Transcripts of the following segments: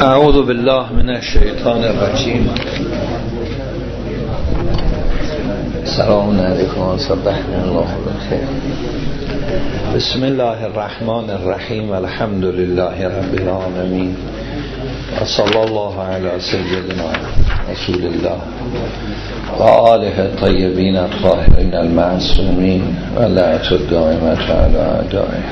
اعوذ بالله من الشیطان الرجیم. سلام علیکم و صبحنا الله بخیر. بسم الله الرحمن الرحیم. الحمد لله رب العالمین و صلی الله علی سیدنا رسول الله و آله الطیبین الطاهرین المعصومین و لعنت الدائمة علی اعدائهم.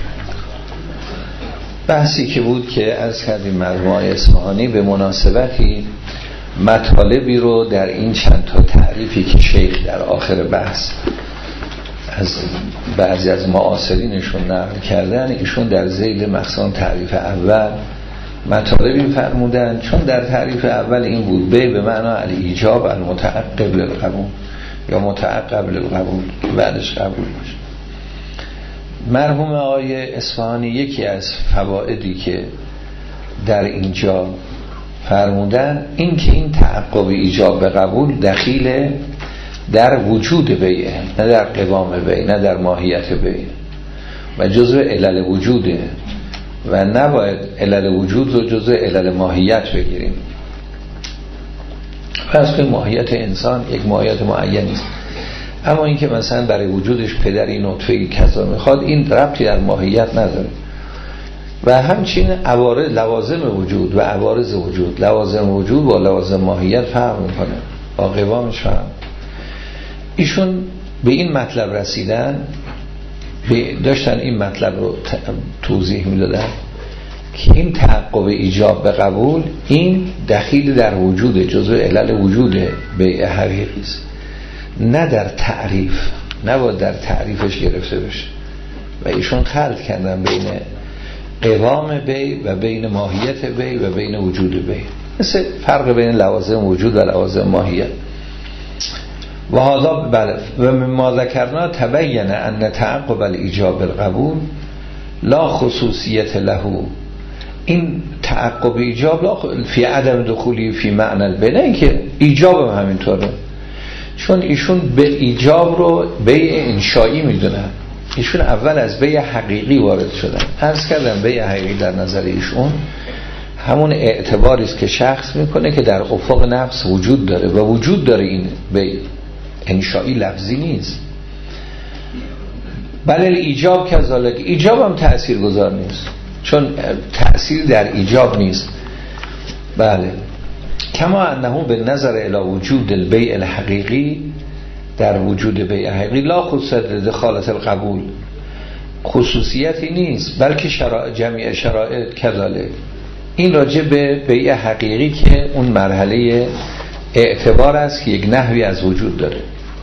بحثی که بود که عرض کردیم مجموعه اصفهانی به مناسبتی مطالبی رو در این چند تا تعریفی که شیخ در آخر بحث از بعضی از معاصرینشون نقل کردن، ایشون در ذیل مقصان تعریف اول مطالبی فرمودن. چون در تعریف اول این بود به معنی الایجاب المتعقب للقبول یا متعقب للقبول که بعدش قبول باشه. مرحوم آقای اصفهانی یکی از فوائدی که در اینجا فرمودن این که این تعقب ایجاب به قبول دخیل در وجود بیعه، نه در قوام بیعه، نه در ماهیت بیعه و جزء علل وجوده و نباید علل وجود رو جزء علل ماهیت بگیریم. پس که ماهیت انسان یک ماهیت معینی است، اما اینکه مثلا برای وجودش پدری نطفه‌ای کذا میخواد، این ربطی در ماهیت نداره. و همچنین عوارض لوازم وجود و عوارض وجود، لوازم وجود با لوازم ماهیت فرق میکنه، با قوامش فرق. ایشون به این مطلب رسیدن، داشتن این مطلب رو توضیح میدادن که این تعقب ایجاب به قبول این دخیل در وجود، جزء علل وجود بیع حقیقی است، نه در تعریف، نباید در تعریفش گرفته بشه. و ایشون خلط کردن بین قوام بی و بین ماهیت بی و بین وجود بی، مثل فرق بین لوازم وجود و لوازم ماهیت. و حالا بله و مما ذکرنا تبین ان تعقب الایجاب القبول لا خصوصیت له. این تعقب ایجاب لا فی عدم دخولی فی معنی البیع، این که ایجاب هم همینطوره، چون ایشون به ایجاب رو بیع انشایی میدونن. ایشون اول از بیع حقیقی وارد شدن. عرض کردم بیع حقیقی در نظر ایشون همون اعتباری است که شخص میکنه که در افق نفس وجود داره و وجود داره. این بیع انشایی لفظی نیست. بله ایجاب کذالک، ایجاب هم تأثیر گذار نیست، چون تأثیر در ایجاب نیست. بله کما انه به نظر الی وجود البیع الحقیقی، در وجود بیع حقیقی لا خصوصیت دخالت القبول، خصوصیتی نیست بلکه جمعی شرایط کذالک. این راجع به بیع حقیقی که اون مرحله اعتبار است که یک نحوی از وجود داره.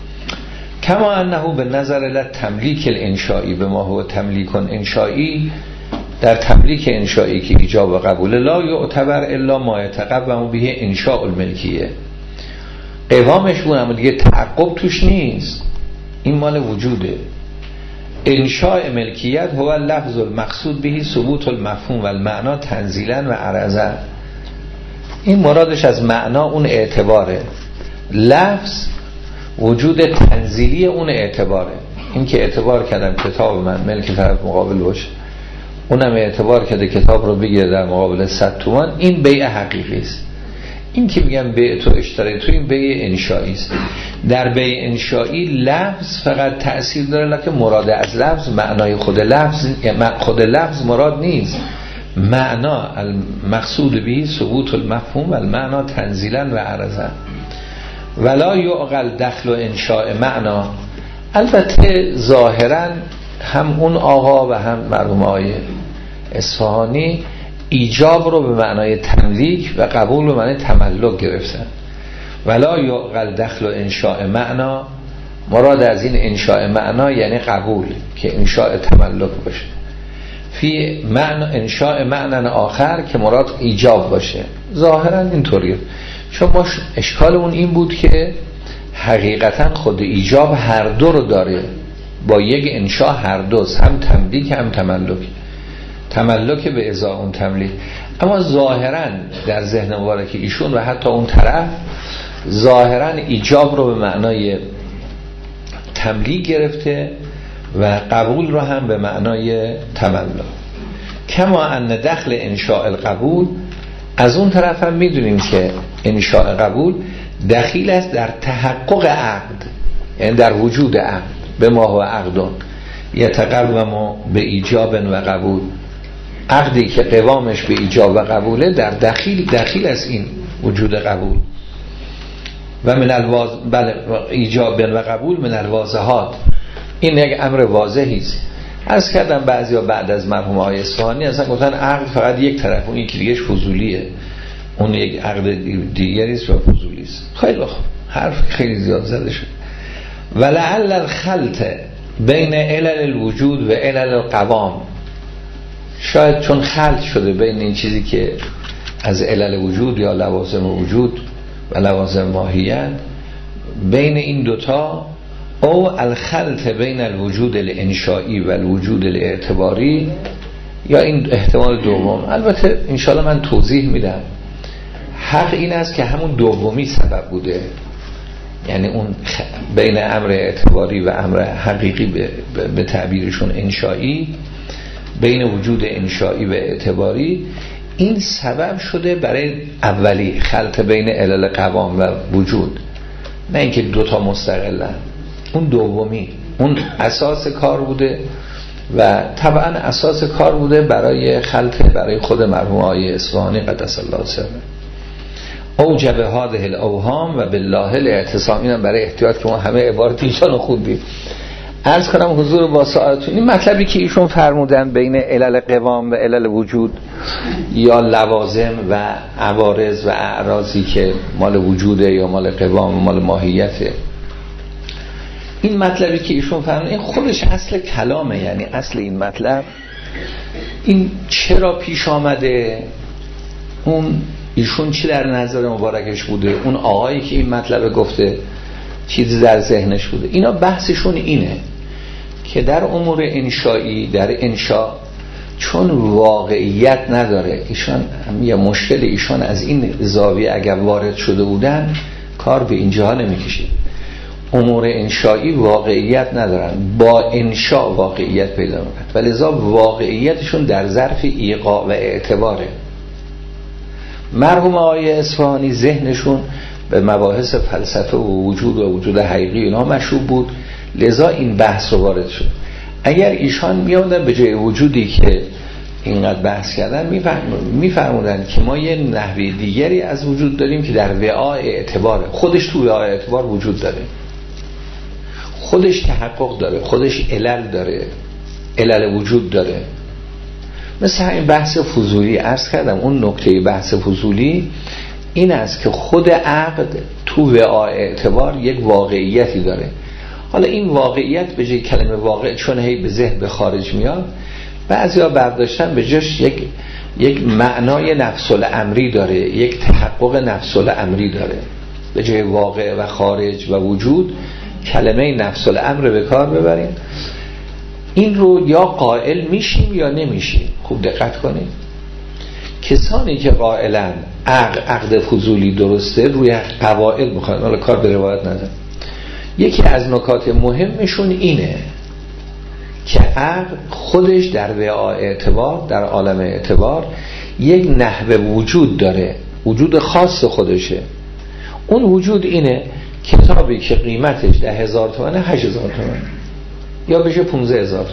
کما انه به نظر الی تملیک الانشایی، به ما هو تملیک انشایی، در تملیک انشایی که ایجاب و قبول لا یعتبر الا ما یتقوم به انشاء الملکیه. قوامش بود اما دیگه تعقب توش نیست، این مال وجوده. انشاء ملکیت هو لفظ المقصود به ثبوت المفهوم و المعنا تنزیلا و عرضا. این مرادش از معنا اون اعتباره، لفظ وجود تنزیلی اون اعتباره. این که اعتبار کردم کتاب من ملک طرف مقابل باشه، اونم اعتبار کرده کتاب رو بگیره در مقابل 100 تومان، این بیع حقیقی است. این که میگم بیع تو اشتری تو، این بیع انشایی است. در بیع انشایی لفظ فقط تأثیر داره، لکه مراد از لفظ معنای خود لفظ مراد نیست. معنا المقصود به ثبوت المفهوم و المعنا تنزیلا و عرضا ولا یعقل دخل و انشاء معنا. البته ظاهرا هم اون آقا و هم مرحوم آقای اصفهانی ایجاب رو به معنای تملیک و قبول به معنای تملک گرفتن. ولا یعقل دخل و انشاء معنا، مراد از این انشاء معنا یعنی قبول که انشاء تملک باشه. فی معنی انشاء معنا آخر که مراد ایجاب باشه. ظاهرا اینطوریه، چون ما اشکالمون این بود که حقیقتا خود ایجاب هر دو رو داره، با یک انشاء هر دوست، هم تملیک هم تملک به ازای اون تملیک. اما ظاهرا در ذهن مبارک ایشون و حتی اون طرف ظاهرا ایجاب رو به معنای تملیک گرفته و قبول رو هم به معنای تملک. کما ان دخل انشاء القبول از اون طرف هم میدونیم که انشاء قبول دخیل است در تحقق عقد، یعنی در وجود عقد. به ما هو عقدون یتقوم به ایجاب و قبول، عقدی که قوامش به ایجاب و قبوله در دخیل است این وجود قبول. و من بله ایجاب و قبول من الواضحات، این یک امر واضحی است. عرض کردم بعضیا بعد از مرحوم آقای اصفهانی اصلا گفتن عقد فقط یک طرف، اون یکی دیگه‌اش فضولیه، اون یک عقد دیگری است و فضولی است. خیلی خوب، حرف خیلی زیاد زده شد. ولعل الخلط بین علل الوجود و علل القوام، شاید چون خلط شده بین این چیزی که از علل وجود یا لوازم وجود و لوازم ماهیت، بین این دوتا، او الخلط بین الوجود الانشائی و الوجود الاعتباری، یا این احتمال دوم. البته انشاءالله من توضیح میدم. حق این است که همون دومی سبب بوده، یعنی اون بین امر اعتباری و امر حقیقی به تعبیرشون انشائی، بین وجود انشائی و اعتباری، این سبب شده برای اولی خلط بین علل قوام و وجود، نه اینکه دوتا مستقلن. اون دومی اون اساس کار بوده و طبعا اساس کار بوده برای خلط برای خود مرحوم آقای اصفهانی قدس الله سره. اوجب هذه الاوهام و بالله الاعتصام، اینم برای احتیاط که ما همه عبارت ایشانو خوندیم. عرض کنم حضور با سعادتون، این مطلبی که ایشون فرمودن بین علل قوام و علل وجود یا لوازم و عوارض و اعراضی که مال وجوده یا مال قوام و مال ماهیته، این مطلبی که ایشون فرمودن این خودش اصل کلامه. یعنی اصل این مطلب این چرا پیش آمده، اون ایشون چی در نظر مبارکش بوده، اون آقایی که این مطلب گفته چیزی در ذهنش بوده. اینا بحثشون اینه که در امور انشایی، در انشا چون واقعیت نداره، ایشان یه مشکل ایشان از این زاویه اگر وارد شده بودن کار به اینجا نمیکشید. امور انشایی واقعیت ندارن، با انشا واقعیت پیدا میکنن و لذا واقعیتشون در ظرف ایقاع و اعتباره. مرحوم آقای اصفهانی ذهنشون به مباحث فلسفه و وجود حقیقی اینا مشروب بود، لذا این بحث رو وارد شد. اگر ایشان میامدن به جای وجودی که اینقدر بحث کردن میفرمودن که ما یه نحوه دیگری از وجود داریم که در وعاء اعتباره، خودش تو وعاء اعتبار وجود داره، خودش تحقق داره، خودش علل داره، علل وجود داره. مثل این بحث فضولی عرض کردم، اون نکته بحث فضولی این است که خود عقد تو وعاء اعتبار یک واقعیتی داره. حالا این واقعیت به جای کلمه واقع چون هی به ذهن به خارج میاد، بعضیا برداشتن به جاش یک معنای نفس الامری داره، یک تحقق نفس الامری داره. به جای واقع و خارج و وجود کلمه نفس الامر به کار ببریم. این رو یا قائل میشیم یا نمیشیم. خوب دقت کنید، کسانی که قائلن عقد فضولی درسته روی قواعد میخوان، حالا کار به روایت ندارم. یکی از نکات مهمشون اینه که عقل خودش در وعاء اعتبار، در عالم اعتبار یک نحوه وجود داره، وجود خاص خودشه. اون وجود اینه کتابی که قیمتش 10,000 تومنه 8,000 تومن یا بشه 15,000،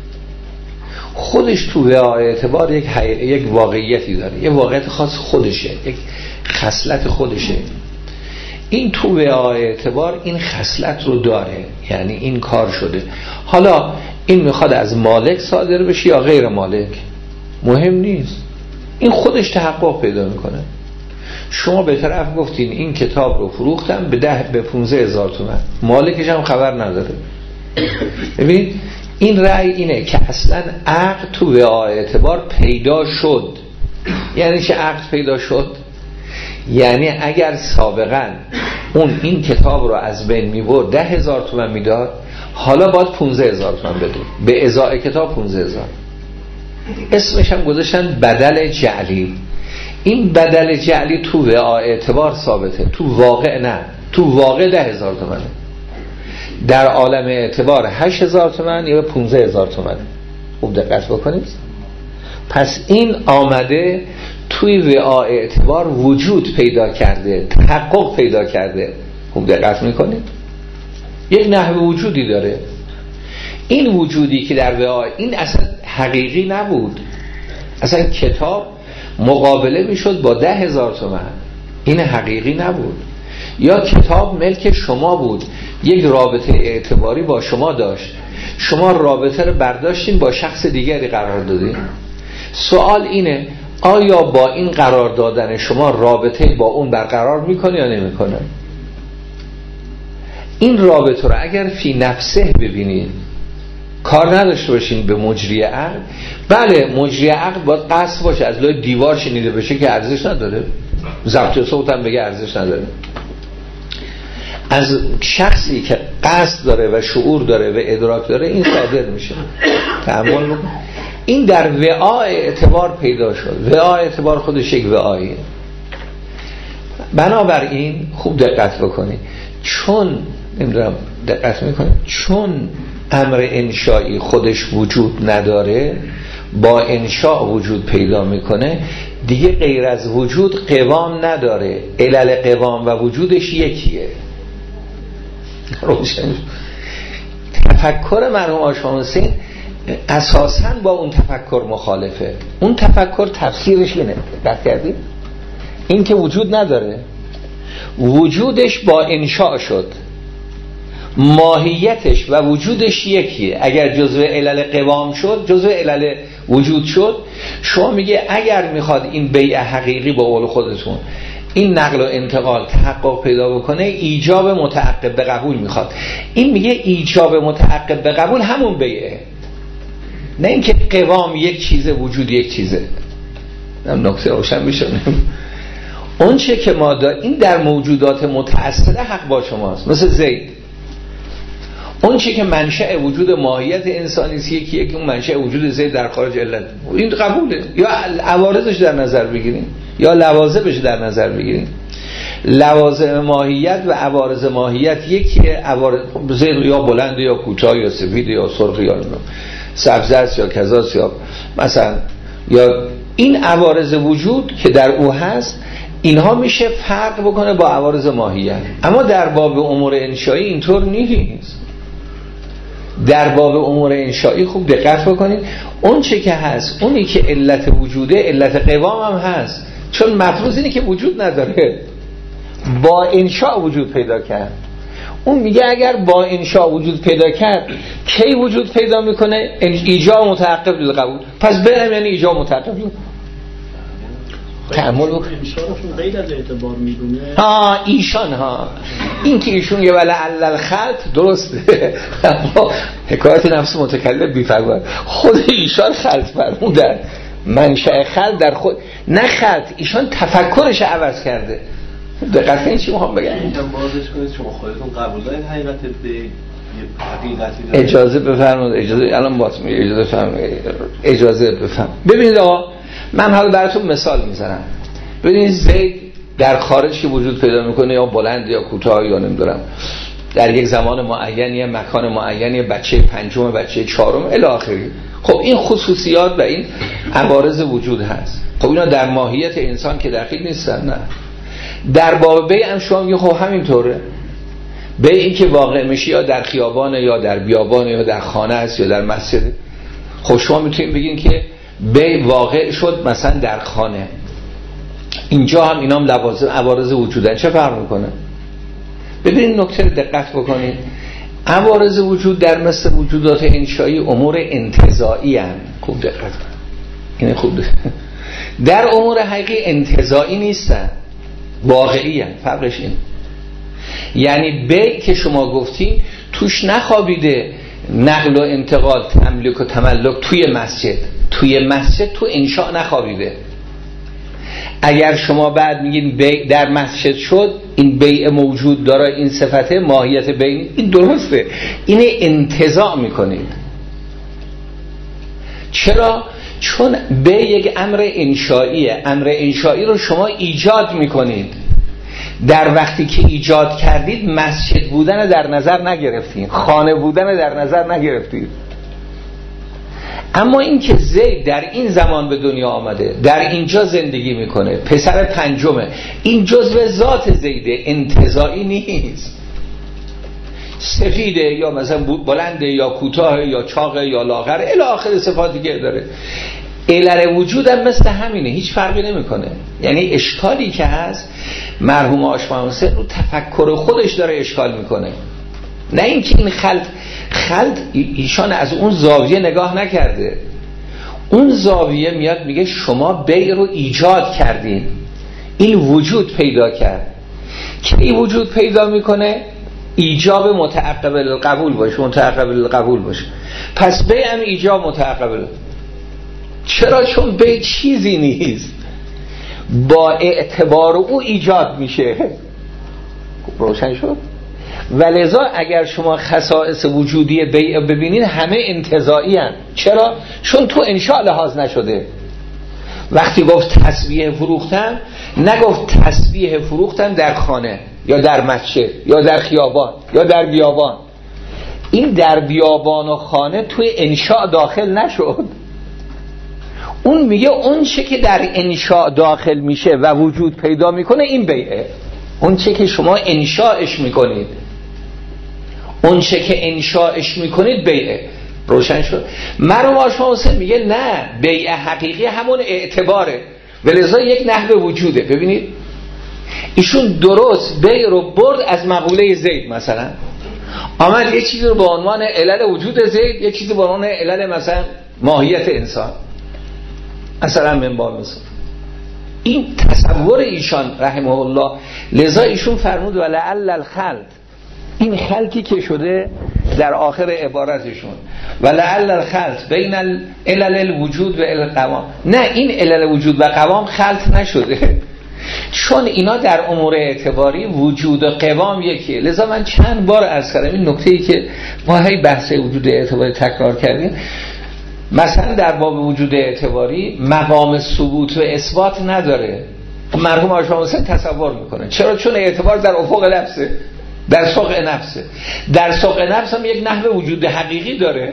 خودش تو وعاء اعتبار یک واقعیتی داره، یک واقعیت خاص خودشه، یک خصلت خودشه. این تو وعاء اعتبار این خصلت رو داره، یعنی این کار شده. حالا این میخواد از مالک صادر بشه یا غیر مالک مهم نیست، این خودش تحقق پیدا میکنه. شما به طرف گفتین این کتاب رو فروختم به 15,000 تومان، مالکش هم خبر نداره. ببینید این رأی اینه که اصلا عقد تو وعاء اعتبار پیدا شد. یعنی چه عقد پیدا شد؟ یعنی اگر سابقا اون این کتاب رو از بین میبرد 10,000 تومان میداد، حالا باید 15,000 تومان بده به ازای کتاب 15,000. اسمش هم گذاشتن بدل جعلی. این بدل جعلی تو وعاء اعتبار ثابته، تو واقع نه. تو واقع 10,000 تومانه، در عالم اعتبار 8,000 تومان یا 15,000 تومانه. خوب دقت بکنید. پس این آمده توی وعاء اعتبار وجود پیدا کرده، تحقق پیدا کرده. خوب دقت میکنید؟ یک نحو وجودی داره. این وجودی که در وعاء، این اصلا حقیقی نبود، اصلا کتاب مقابله میشد با 10,000 تومان، این حقیقی نبود. یا کتاب ملک شما بود، یک رابطه اعتباری با شما داشت، شما رابطه رو برداشتین با شخص دیگری قرار دادین. سوال اینه آیا با این قرار دادن شما رابطه با اون برقرار میکنه یا نمیکنه؟ این رابطه رو اگر فی نفسه ببینید، کار نداشته باشین به مجری عقل. بله مجری عقل باید قصد باشه، از لای دیوار شنیده بشه که ارزش نداره، ضبط صوت هم بگه ارزش نداره. از شخصی که قصد داره و شعور داره و ادراک داره این صادر میشه. تأمل بکن. این در وعاء اعتبار پیدا شد. وعاء اعتبار خودش یک وعایه. بنابراین خوب دقت بکنید، چون نمیدونم دقت میکنید، چون امر انشایی خودش وجود نداره، با انشاء وجود پیدا میکنه، دیگه غیر از وجود قوام نداره. علل قوام و وجودش یکیه. روشن. تفکر مرحوم آشان حسین اساساً با اون تفکر مخالفه. اون تفکر تفسیرش اینه، دقت کردید؟ این که وجود نداره، وجودش با انشاء شد، ماهیتش و وجودش یکیه. اگر جزء علل قوام شد، جزء علل وجود شد، شما میگه اگر میخواد این بیع حقیقی با قول خودتون این نقل و انتقال تحقق پیدا بکنه، ایجاب متعقب به قبول میخواد. این میگه ایجاب متعقب به قبول همون بیعه، نه اینکه قوام یک چیزه وجود یک چیزه. نکته روشن میشه. اون چه که ما این در موجودات متأصله حق با شماست، مثل زید. اون چه که منشأ وجود ماهیت انسانی است یکیه، که اون منشأ وجود زید در خارج علت، این قبوله. یا عوارضش در نظر بگیریم یا لوازمش در نظر بگیریم. لوازم ماهیت و عوارض ماهیت یکیه. زید یا بلند یا کوتاه یا سفید یا سرخ یا سبز است یا کذاست، یا مثلا یا این عوارض وجود که در او هست، اینها میشه فرق بکنه با عوارض ماهیت. اما در باب امور انشایی اینطور نیست. در باب امور انشایی خوب دقت بکنید، اون چه که هست، اونی که علت وجوده، علت قوام هم هست، چون مفروض اینه که وجود نداره، با انشاء وجود پیدا کرد. اون میگه اگر با انشاء وجود پیدا کرد، کی وجود پیدا میکنه؟ ایجاب متعقب للقبول. پس برم یعنی ایجاب متعقب للقبول. تأمل بکن. انشاءشون غیر از اعتبار میدونه. ایشان این که ایشون یه ولعل الخلط درسته، اما حکایت نفس متکلم بی‌فرق. خود ایشان خلط فرمودن، منشأ خلط در خود، نه خلط، ایشان تفکرش عوض کرده. دقیقاً این چی میخوام بگم؟ اینجا بازش کنید شما خودتون قبول دارید حقیقت به حقیقتی داره. اجازه بفرمایید، اجازه الان باز میگه، اجازه بفرمایید، اجازه بفرمایید. ببینید آقا، من حالا براتون مثال میزنم. ببینید زید در خارج که وجود پیدا میکنه، یا بلند یا کوتاه یا نمیدونم، در یک زمان معین یا مکان معین، بچه پنجم، بچه چهارم الی آخری. خب این خصوصیات و این عوارض وجود هست. خب اینا در ماهیت انسان که دخیل نیستن. نه، در باب بیع هم شما میگه خب همینطوره. بیعی که واقع میشه یا در خیابان یا در بیابان یا در خانه است یا در مسجد. خب شما میتونید بگین که بیع واقع شد مثلا در خانه. اینجا هم اینام لوازم عوارض وجودن. چه فرق میکنه؟ ببینید نکته رو دقت بکنید. عوارض وجود در مثل وجودات انشایی امور انتزاعی هستند. خوب دقت کنید. این خوب دقت. در امور حقیقی انتزاعی نیستن، واقعی هستند. فرقش این. یعنی بیع که شما گفتین توش نخوابیده نقل و انتقال، تملک و تملک توی مسجد تو انشاء نخوابیده. اگر شما بعد میگین بیع در مسجد شد، این بیع موجود داره، این صفته ماهیت بیع، این درسته، اینه انتزاع میکنید. چرا؟ چون بیع یک امر انشائیه. امر انشائی رو شما ایجاد میکنید. در وقتی که ایجاد کردید مسجد بودن در نظر نگرفتید، خانه بودن در نظر نگرفتید. اما این که زید در این زمان به دنیا آمده، در اینجا زندگی میکنه، پسر پنجمه، این جزء ذات زیده، انتزاعی نیست. سفیده یا مثلا بلنده یا کوتاه یا چاقه یا لاغر الی آخر صفاتی که داره. علل وجود هم مثل همینه، هیچ فرقی نمیکنه. یعنی اشکالی که هست مرحوم آشمعون حسین رو تفکر خودش داره اشکال میکنه، نه اینکه این خلط ایشان از اون زاویه نگاه نکرده. اون زاویه میاد میگه شما بیع رو ایجاد کردین، این وجود پیدا کرد. که این وجود پیدا میکنه ایجاب متعقب القبول باشه، متعقب القبول باشه. پس بیع هم ایجاب متعقب. چرا؟ چون بیع چیزی نیست، با اعتبار او ایجاد میشه. روشن شد؟ ولذا اگر شما خصائص وجودی بیع ببینید همه انتزاعی هستند. چرا؟ چون تو انشاء لحاظ نشده. وقتی گفت تسبیح فروختن، نگفت تسبیح فروختن در خانه یا در مسجد یا در خیابان یا در بیابان. این در بیابان و خانه توی انشاء داخل نشد. اون میگه اون چه که در انشاء داخل میشه و وجود پیدا میکنه این بیعه. اون چه که شما انشاءش میکنید، اون چه که انشاءش میکنید بیعه. روشن شد؟ مرحوم آشمعون حسین میگه نه، بیع حقیقی همون اعتباره، ولذا یک نحو وجوده. ببینید ایشون درست بیع رو برد از مقوله زید، مثلا آمد یه چیزی رو به عنوان علل وجود زید، یه چیزی به عنوان علل مثلا ماهیت انسان، مثلا من باب مثلا. این تصور ایشان رحمه الله. لذا ایشون فرمود ولعل الخلط، این خلطی که شده در آخر عبارتشون ولعل الخلط بین علل الوجود و القوام، نه این علل وجود و قوام خلط نشده، چون اینا در امور اعتباری وجود و قوام یکیه. لذا من چند بار عرض کردم این نکته‌ای که ما هی بحث وجود اعتباری تکرار کردیم، مثلا در باب وجود اعتباری مقام ثبوت و اثبات نداره. مرحوم آشمعون حسین تصور میکنه. چرا؟ چون اعتبار در افق نفسه، در سوق نفسه. در سوق نفس هم یک نحو وجود حقیقی داره.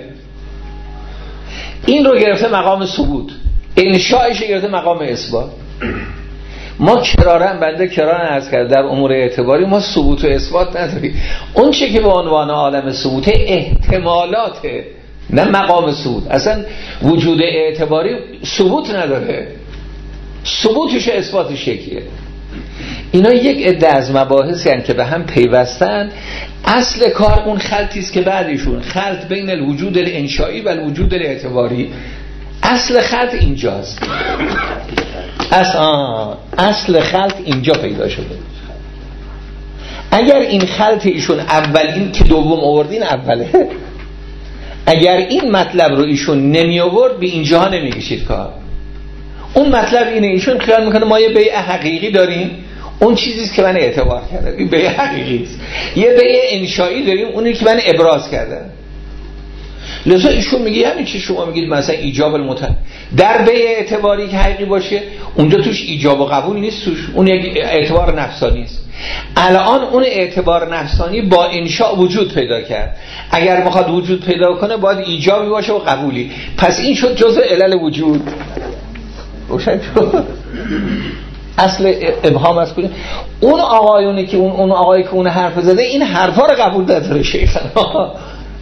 این رو گرفته مقام ثبوت، انشاءش گرفته مقام اثبات. ما کرارن، بنده کرارن عرض کرد، در امور اعتباری ما ثبوت و اثبات نداریم. اون چه که به عنوان عالم ثبوت احتمالاته، نه مقام ثبوت. اصلا وجود اعتباری ثبوت نداره، ثبوتش اثباتش یکیه. اینا یک عده از مباحثی هستند که به هم پیوستن. اصل کار اون خلطی است که بعدشون خلط بین الوجود الانشایی و الوجود الاعتباری. اصل خلط اینجاست. اصل خلط اینجا پیدا شده. اگر این خلط ایشون اولین که دوم آوردین اوله، اگر این مطلب رو ایشون نمی آورد به اینجا نمی کشید کار. اون مطلب اینه، ایشون خیال میکنه ما یه بیع حقیقی داریم، اون چیزیست که من اعتبار کردم، این بیع حقیقی است. یه بیع انشایی داریم، اونی که من ابراز کردم. لذا ایشون میگه یعنی چی شما میگید مثلا ایجاب در بیع اعتباری که حقیقی باشه اونجا توش ایجاب و قبول نیست، توش اون یک اعتبار نفسانی است. الان اون اعتبار نفسانی با انشاء وجود پیدا کرد. اگر میخواد وجود پیدا کنه باید ایجابی باشه و قبولی. پس این شد جزء علل وجود. روشن شد؟ اصل ابهام از کجا؟ اون آقایونی که اون آقایی که اون حرف زده این حرفا رو قبول نداره شیخنا.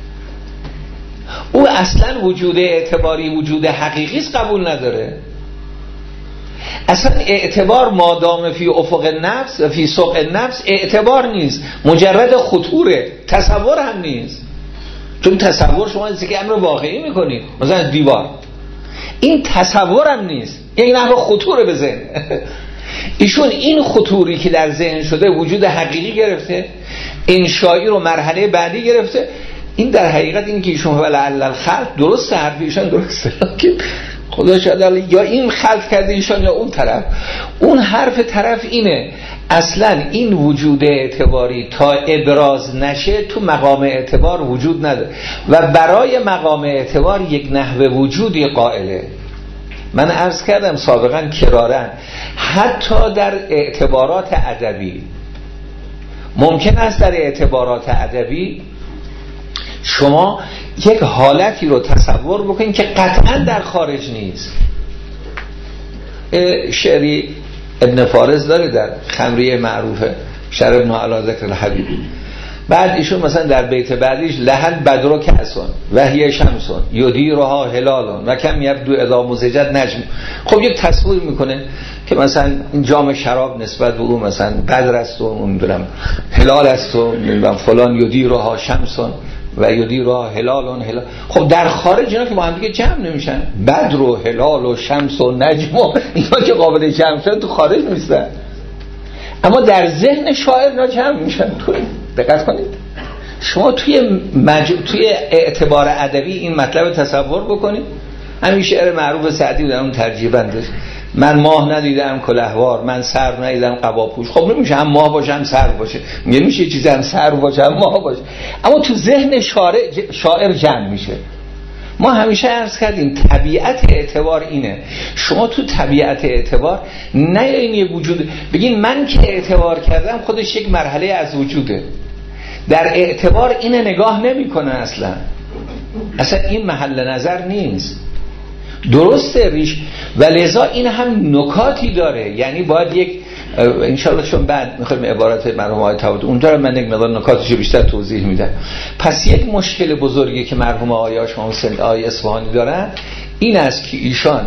او اصلا وجود اعتباری وجود حقیقی است قبول نداره. اصلا اعتبار مادام فی افق نفس و فی سوق نفس اعتبار نیست، مجرد خطوره، تصور هم نیست. چون تصور شما از که امر واقعی میکنید، مثلا دیوار، این تصور هم نیست، یک نحو خطوره به ذهن. ایشون این خطوری که در ذهن شده وجود حقیقی گرفته، انشایی رو مرحله بعدی گرفته. این در حقیقت این که ایشون ولعل الخلق درسته، حرف ایشان درسته، خدا شاید یا این خلق کرده ایشان یا اون طرف. اون حرف طرف اینه اصلا این وجود اعتباری تا ابراز نشه تو مقام اعتبار وجود نداره و برای مقام اعتبار یک نحو وجودی قائله. من عرض کردم سابقا کرارن حتی در اعتبارات ادبی ممکن است در اعتبارات ادبی شما یک حالتی رو تصور بکنید که قطعا در خارج نیست. شعری ابن فارس داره در خمریه معروفه، شعر ابن علی ذکر الحبیب. بعد ایشون مثلا در بیت بعدیش لحل بدر کأسون و هی شمسون یدیرها هلالون و کم یبدو اذا مزجت نجم. خب یک تصویر میکنه که مثلا این جام شراب نسبت به اون مثلا بدر است و نمیدونم هلال است و نمیدونم فلان یدیرها شمسون و یدیرها هلالون هلال. خب در خارج اینا که با هم دیگه جمع نمیشن، بدر و هلال و شمس و نجم و اینا که قابل جمع شدن تو خارج نیستن، اما در ذهن شاعر اینا جمع میشن. دقت کنید شما توی اعتبار ادبی این مطلب تصور بکنید. همین شعر معروف سعدی در اون ترجیح بندش، من ماه ندیدم کلهوار، من سرو ندیدم قباپوش. خب نمیشه هم ماه باشه هم سرو باشه، نمیشه چیزی هم سرو باشه هم ماه باشه، اما تو ذهن شاعر جمع میشه. ما همیشه عرض کردیم طبیعت اعتبار اینه. شما تو طبیعت اعتبار نه این یه وجود بگین من که اعتبار کردم خودش یک مرحله از وجوده. در اعتبار اینه نگاه نمی کنه اصلا این محل نظر نیست. درسته ریش و لذا این هم نکاتی داره، یعنی باید یک انشاءالله چون بعد میخوایم عبارت مرحوم آقای طباطبایی اونجا من یک مقدار نکاتشو بیشتر توضیح میدم. پس یک مشکل بزرگی که مرحوم آقای آقای اصفهانی دارن این است که ایشان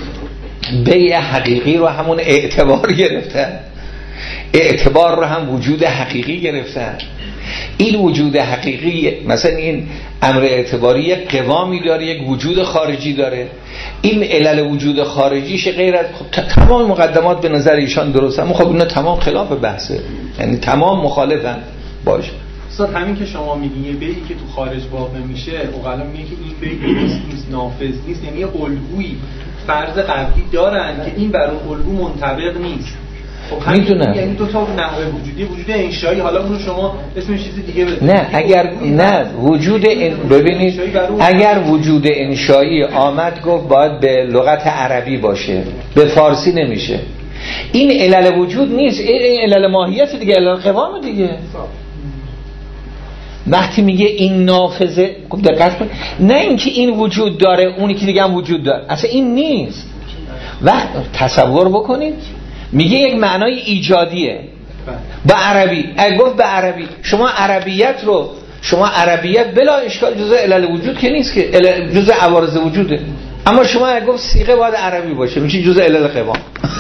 بیع حقیقی رو همون اعتبار گرفتن، اعتبار رو هم وجود حقیقی گرفتن. این وجود حقیقی مثلا این امر اعتباری یک قوامی داره، یک وجود خارجی داره. این علل وجود خارجیش غیر از تمام مقدمات به نظر ایشان درسته، اما خب اینا تمام خلاف بحثه، یعنی تمام مخالفن. باشه استاد همین که شما میگین یه بیتی که تو خارج واقع میشه اوغلا میگه که این بیت نیست، نافذ نیست، یعنی یه الگویی فرض قبلی دارن که این بر اون الگو منطبق نیست. خب میدونم یعنی دو تا نحوه وجودی، وجود انشایی، حالا اونو شما اسمش چیز دیگه بزنید. نه اگر نه وجود ببینید اگر وجود انشایی آمد گفت باید به لغت عربی باشه، به فارسی نمیشه. این علل وجود نیست، این علل ماهیت دیگه، علل قوام دیگه. وقتی میگه این نافذه خب دقت کن، نه اینکه این وجود داره اونی که دیگه هم وجود داره، اصلا این نیست. وقت تصور بکنید میگه یک معنای ایجادیه با عربی. اگه گفت به عربی شما عربیت بلا اشکال جزء علل وجود که نیست، که جزء عوارض وجوده، اما شما اگه گفت صیغه باید عربی باشه میشه جزء علل قوام.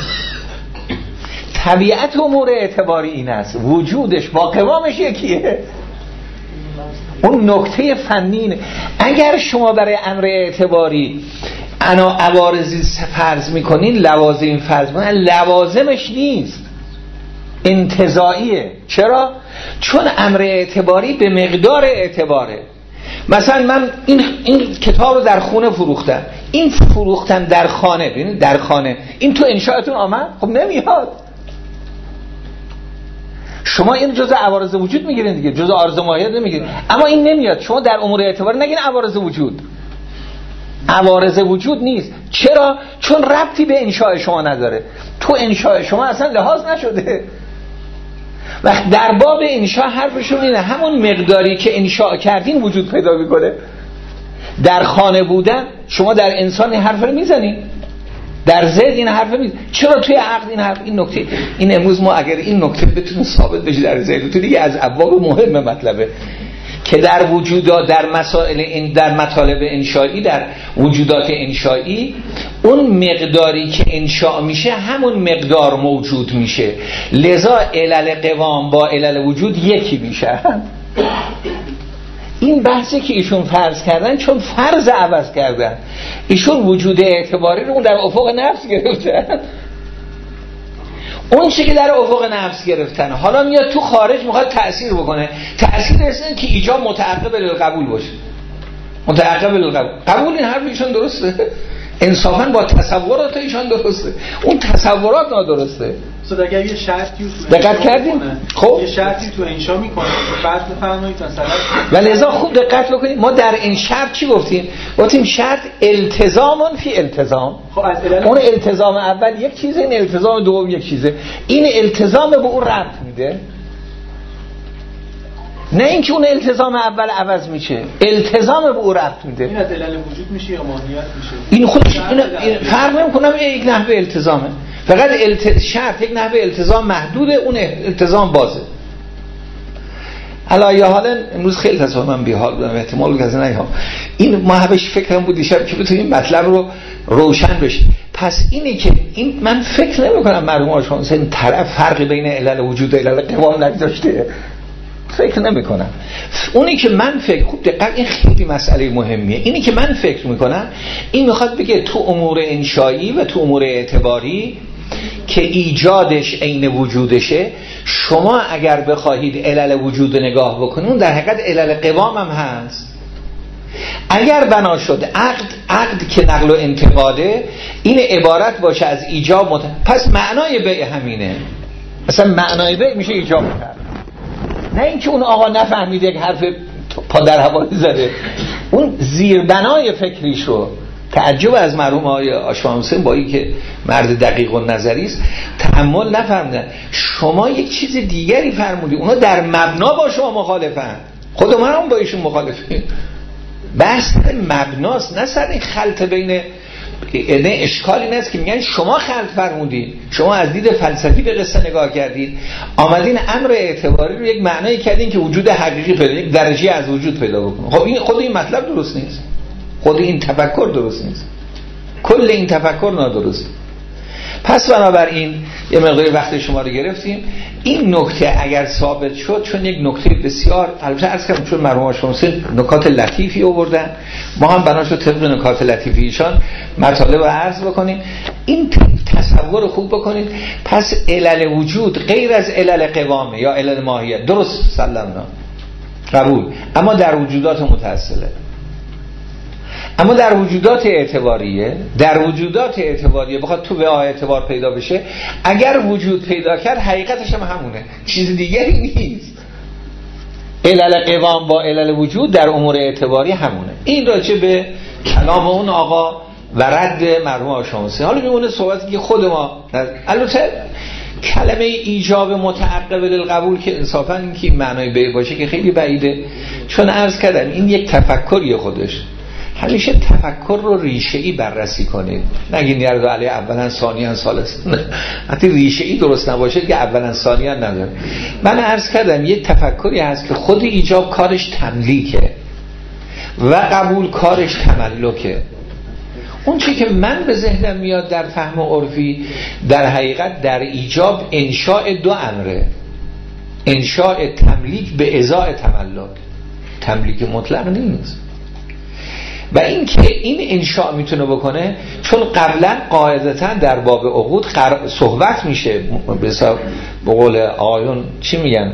طبیعت امور اعتباری این است، وجودش با قوامش یکیه. اون نکته فنی اینه. اگر شما برای امر اعتباری عوارضی فرض میکنین، لوازم فرض میکنین، لوازمش نیست، انتزاعیه. چرا؟ چون امر اعتباری به مقدار اعتباره. مثلا من این کتاب رو در خونه فروختم، این فروختن در خانه، ببینید در خانه این تو انشاءتون آمد؟ خب نمیاد. شما این جزء عوارض وجود میگیرین دیگه، جزء عارض ماهیت نمیگیرین، اما این نمیاد. شما در امور اعتباری نگین عوارض وجود، عوارض وجود نیست. چرا؟ چون ربطی به انشاء شما نداره، تو انشاء شما اصلا لحاظ نشده. وقت در باب انشاء حرفشون اینه همون مقداری که انشاء کردین وجود پیدا میکنه. در خانه بودن شما در انسان این حرف رو میزنین، در زید این حرف رو میزنین. چرا توی عقد این حرف، این نکته، این امروز ما اگر این نکته بتونه ثابت بشه در زید تو دیگه از ابواب مهم مطلبه که در وجودات، در مسائل، در مطالب انشایی، در وجودات انشایی اون مقداری که انشاء میشه همون مقدار موجود میشه، لذا علل قوام با علل وجود یکی میشه. این بحثی که ایشون فرض کردن چون فرض عوض کردن، ایشون وجود اعتباری رو در افق نفس گرفتن، اون چی که در افق نفس گرفتن حالا میاد تو خارج میخواد تأثیر بکنه. تأثیر اینه که ایجاب متعقب للقبول باشه، متعقب للقبول. قبول این حرف ایشون درسته، انصافا با تصورات ایشان درسته، اون تصورات نادرسته. اگر یه شرطی تو دقت کردیم؟ خب یه شرطی تو انشا میکنه بعد بفرمایید مثلا، ولذا خوب دقت بکنید ما در این شرط چی گفتیم؟ گفتیم شرط التزامون فی التزام. خب از اون التزام اول یک چیزه، این التزام دوم یک چیزه. این التزام به اون ربط میده. نه اینکه اون التزام اول عوض میشه، التزام به او ربط میده. این از علل وجود میشه یا ماهیت میشه؟ این خودش این فرق نمیکنه، یک نحوه التزامه، فقط شرط یک نحوه التزام محدوده، اون التزام بازه. حالا حالا امروز خیلی تصادفاً من بی‌حال بودم، احتمال از اینها این ما همش فکرم بود دیشب که بتونیم مطلب رو روشن بشه. پس اینی که این من فکر نمی‌کنم مرحوم آشامسی این طرف فرقی بین علل وجود و علل قوام نگذاشته، فکر نمی‌کنم. اونی که من خوب دقت، این خیلی مسئله مهمیه. اینی که من فکر می‌کنم این میخواد بگه تو امور انشایی و تو امور اعتباری که ایجادش عین وجودشه، شما اگر بخواهید علل وجود نگاه بکنید اون در حقیقت علل قوام هم هست. اگر بنا شد عقد که نقل و انتقاده این عبارت باشه از ایجاب پس معنای بیع همینه، مثلا معنای بیع میشه ایجاب کرد، نه اینکه اون آقا نفهمید یک حرف پا در هوا زده، اون زیربنای فکریشو. تعجب از مرحوم آقای آشامسی با این که مرد دقیق و نظری است تأمل نفرمودن. شما یک چیز دیگری فرمودی، اونا در مبنا با شما مخالفن، خود من هم با ایشون مخالفیم. بحث مبناست، نه سر این خلط بین، نه اشکال این است که میگن شما خلط فرمودید، شما از دید فلسفی به قصه نگاه کردید، آمدین امر اعتباری رو یک معنایی کردین که وجود حقیقی پیدا، یک درجه از وجود پیدا بکنه. خب این خود این مطلب درست نیست، خود این تفکر درست نیست، کل این تفکر نادرست. پس بنابراین یه مقدار وقت شما رو گرفتیم. این نکته اگر ثابت شد، چون یک نکته بسیار، البته عرض کردم چون مرحوم آشامسی نکات لطیفی آوردن، ما هم بنا شد طبق نکات لطیفی ایشان مطالب رو عرض بکنیم. این تصور خوب بکنید. پس علل وجود غیر از علل قوامه یا علل ماهیت، درست سلمنا قبول، اما در وجودات متصله. اما در وجودات اعتباریه بخواد تو به اعتبار پیدا بشه، اگر وجود پیدا کرد حقیقتش هم همونه، چیز دیگری نیست. علل قوام با علل وجود در امور اعتباری همونه. این راجع به کلام اون آقا و رد مرحوم آشامسی. حالا میمونه صحبتی که خود ما، البته کلمه ایجاب متعقب للقبول که انصافا این که معنای به باشه که خیلی بعیده، چون عرض کردم این یک تفکری خودش. همیشه تفکر رو ریشه‌ای بررسی کنید، نگین یارو علی اولا ثانیا ثالث، حتی ریشه‌ای درست نباشه که اولا ثانیا نداره. من عرض کردم یک تفکری هست که خود ایجاب کارش تملیکه و قبول کارش تملکه. اون چی که من به ذهنم میاد در فهم عرفی، در حقیقت در ایجاب انشاء دو امره، انشاء تملیک به ازای تملیک مطلق نیست. و این که این انشاء میتونه بکنه، چون قبلا قاعدتا در باب عقود صحبت میشه، به قول آیون چی میگن،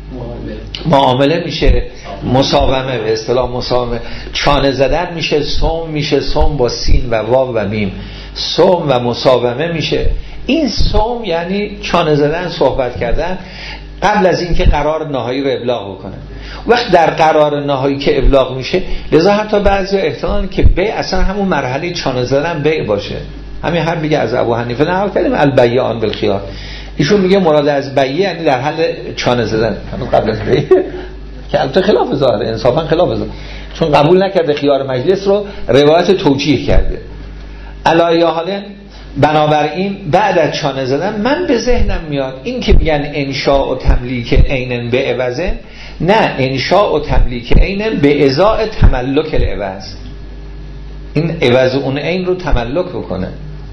معامله میشه، مساومه، به اصطلاح مساومه، چانه زدن میشه، سوم با سین و واو و میم، سوم و مساومه میشه. این سوم یعنی چانه زدن، صحبت کردن قبل از اینکه قرار نهایی رو ابلاغ بکنه. وقت در قرار نهایی که ابلاغ میشه، لذا حتی بعضی احتمال که بیع اصلا همون مرحله چانه زدن بیع باشه. همین حرف میگه از ابو حنیفه نقل کردیم البیعان بالخیار، ایشون میگه مراد از بیع یعنی در حال چانه زدن قبل از بیع، که البته خلاف ظاهره، انصافا خلاف ظاهره، چون قبول نکرده خیار مجلس رو، روایت توجیه کرده. علایه حاله بنابراین بعد از چانه زدن من به ذهنم میاد این که میگن انشاء و تملیک عینن به عوضه، نه، انشاء و تملیک عینن به ازاء تملک العوض، این عوض اون عین رو تملک بکنه.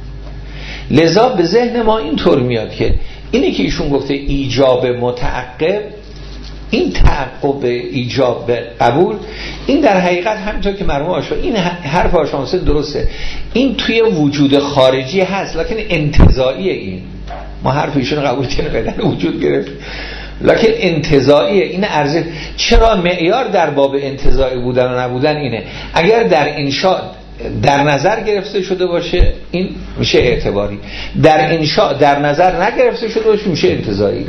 لذا به ذهن ما اینطور میاد که اینی که ایشون گفته ایجاب متعقب، این تعقب ایجاب به قبول، این در حقیقت همینطور که مرحوم آشا، این حرف آشامسی درسته، این توی وجود خارجی هست لکن انتزاعیه. این ما حرف ایشون قبول کنیم قیدن وجود گرفت لکن انتزاعیه. این ارزه چرا معیار در باب انتزاعی بودن و نبودن اینه، اگر در انشاء در نظر گرفته شده باشه این میشه اعتباری، در انشاء در نظر نگرفته شده باشه میشه انتزاعی.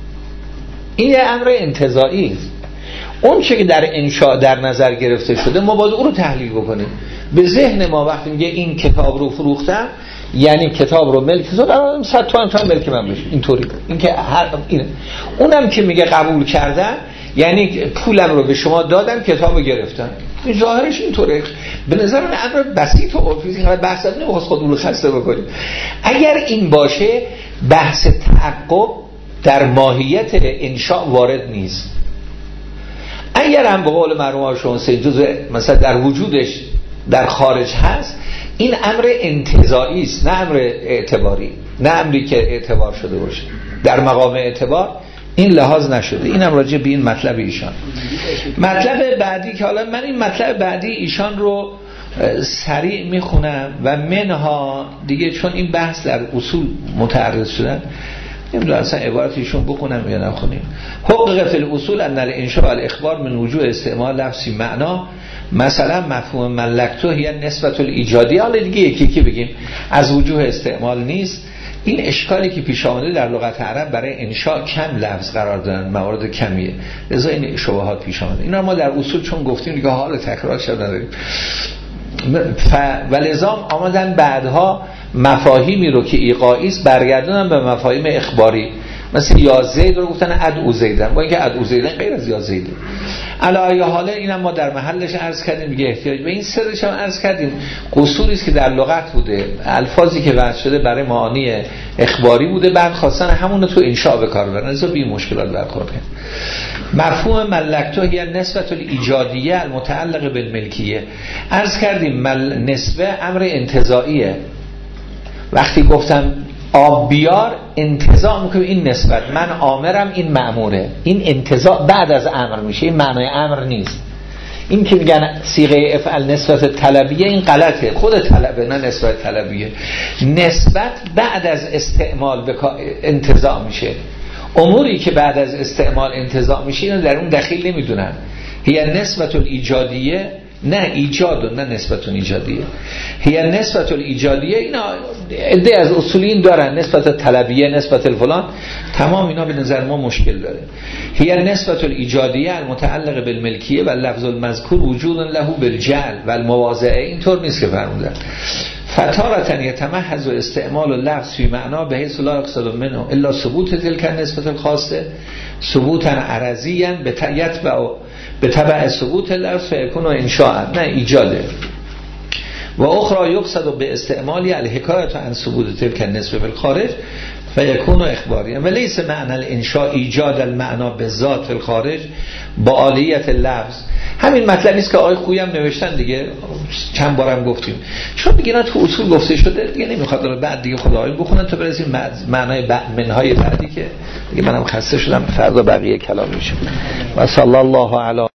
این یه امر انتزاعی است. اون چه که در انشاء در نظر گرفته شده ما باید اون رو تحلیل بکنیم. به ذهن ما وقتی میگه این کتاب رو فروختم، یعنی کتاب رو ملک تو قرار 100 تومن ملک من بشه، اینطوری. این که اینه. اونم که میگه قبول کردن، یعنی پولم رو به شما دادم کتابو گرفتم. این ظاهرش اینطوره. به نظر من امر بسیط و عرفی بحث نمیخواست خودمون رو خسته بکنیم. اگر این باشه بحث تعقب در ماهیت انشاء وارد نیست. اگر هم به قول مرحوم شما جزء مثلا در وجودش در خارج هست، این امر انتزاعی است، نه امر اعتباری، نه امری که اعتبار شده باشه. در مقام اعتبار این لحاظ نشده. اینم راجع به این مطلب ایشان. مطلب بعدی که حالا من این مطلب بعدی ایشان رو سریع میخونم و منها دیگه، چون این بحث در اصول متعرض شدن، نمیدونم اصلا عبارتیشون بخونم یا نخونیم. حقق فی الاصول ان الانشاء الاخبار من وجوه استعمال لفظی معنا، مثلا مفهوم ملکتو هی نسبت الایجادی. حالا دیگه یکی بگیم از وجوه استعمال نیست. این اشکالی که پیش آمده در لغت عرب برای انشاء کم لفظ قرار دادن، موارد کمیه، لذا این شبهات پیش آمده. اینا ما در اصول چون گفتیم دیگه حال تکرار شد نداریم. و لذا آمدن بعدها مفاهیمی رو که ایقاعی است برگردونن به مفاهیم اخباری. مثل یا زید رو گفتن ادعو زیدن، با اینکه ادعو زیدن غیر از یا زیده. علاوه حالا اینم ما در محلش عرض کردیم دیگه، احتیاج به این سرش هم عرض کردیم. قصوری است که در لغت بوده، الفاظی که وضع شده برای معانی اخباری بوده، بعد خواستن همون رو تو انشاء به کار ببرن، لذا بی مشکلات برخورد. مفهوم ملکتو هی نسبت الایجادیه المتعلق بالملکیه. عرض کردیم نسبه امر انتزاعیه. وقتی گفتم آب بیار، انتزاع میکنم این نسبت، من آمرم این مأموره، این انتزاع بعد از امر میشه، این معنای امر نیست. این که میگن صیغه افعل نسبت طلبیه، این غلطه، خود طلبه نه نسبت طلبیه. نسبت بعد از استعمال به انتزاع میشه. اموری که بعد از استعمال انتزاع میشه اینو در اون دخیل نمیدونن. هی نسبت الایجادیه، نه ایجاد و نه نسبت ایجادیه. هی نسبت الایجادیه، اینا عده از اصولین دارن، نسبت طلبیه، نسبت الفلان، تمام اینا به نظر ما مشکل داره. هی نسبت الایجادیه المتعلق بالملکیه و لفظ المذکور وجود له بالجعل و المواضعه. اینطور نیست که فرمودن. فتارة يتمحض استعمال اللفظ في معنا بحيث لا يقصد منه الا ثبوت تلك النسبة الخاصة ثبوتا عرضيا بتبع ثبوت اللفظ فيكون انشاء، نه ایجاده. و اخرى يقصد باستعمال الحكاية عن ثبوت تلك النسبة بالخارج فيكون اخباريا وليس معنى الانشاء ایجاد المعنى بالذات في الخارج با آلیت اللفظ. همین مطلب نیست که آقای خویی هم نوشتن دیگه، چند بارم گفتیم، چون دیگه اینا تو اصول گفته شده دیگه نمیخواد بعد دیگه خداوند بخونن تا برسیم معنای منهای بعدی که دیگه منم خسته شدم، فردا بقیه کلام میشه. و صلی الله علی